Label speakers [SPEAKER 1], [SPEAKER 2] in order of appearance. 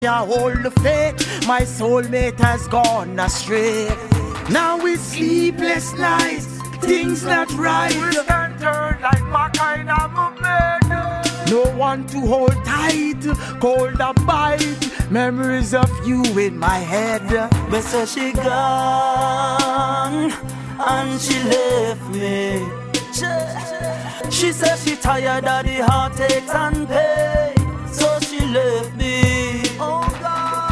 [SPEAKER 1] I hold the faith, my soulmate has gone astray. Now it's sleepless nights, things not right. We can turn like my kind of man. No one to hold tight, cold a bite. Memories of you in my head.
[SPEAKER 2] But so she gone and she left me. She said she tired of the heartaches and pain, so she left me.